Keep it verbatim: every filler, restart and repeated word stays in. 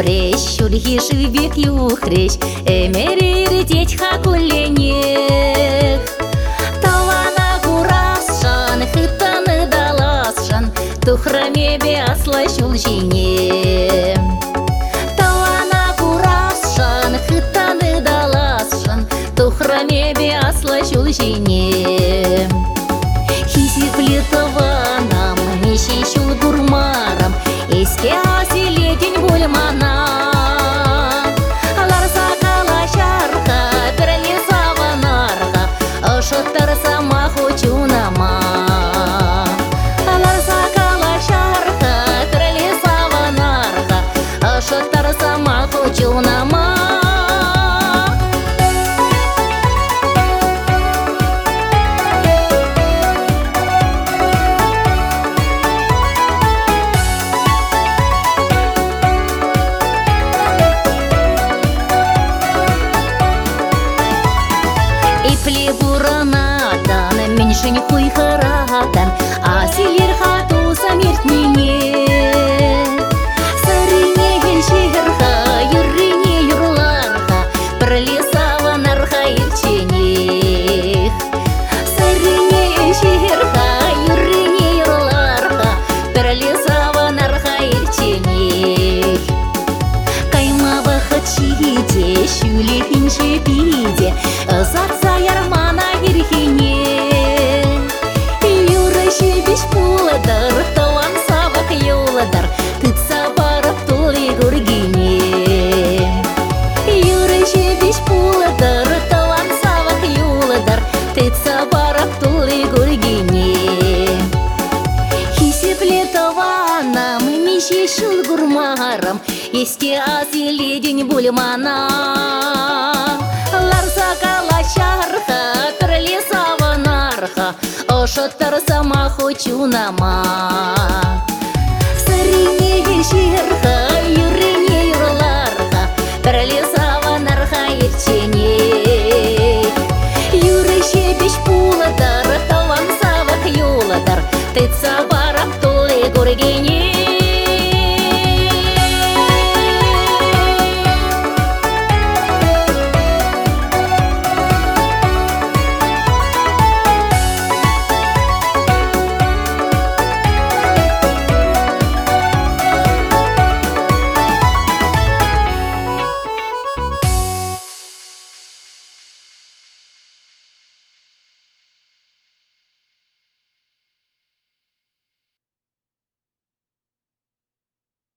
юхреш, шульхи шибек юхреш, эмерер детьха куленех. Талана гурасшан, хитаны даласшан, тухраме бясла шулжине. Талана гурасшан, хитаны даласшан, тухраме бясла шулжине. Хизиплетованам, мещей шул гурмарам, еске асиле день бульмана. Аларса калашарха, перелесаванарха, ошоттар сама хочунама. Аларса калашарха, перелесаванарха, ошоттар сама хочунама. Плебуранадан, меньшень хуйхарадан, а силер хату самертнине. Сарине шерха, юрине юрларха, пролесаванарха ирченех. Сарине шерха, юрине юрларха, пролесаванарха ирченех. Каймава хачиде, шюлехин шепиде, заца ярмана ирхине. Юра шебеш пуладар, талан савак юладар, тыт сабаров тули гургине. Юра шебеш пуладар, талан савак юладар, тыт сабаров тули гургине. Хисеплетованам, мище шул гурмарам, есте азиле день бульмана. Ларса калашарха, перелесаванарха, ошоттар сама хочунама. Сарине шерха, юрине юрларха, перелесаванарха ирчене. Юры шебеш пуладар, талан савак юладар, тыт сабарап тулы гургине.